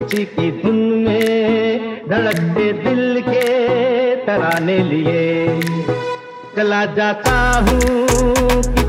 किसी की धुन में धड़कते दिल के तराने लिए चला जाता हूँ।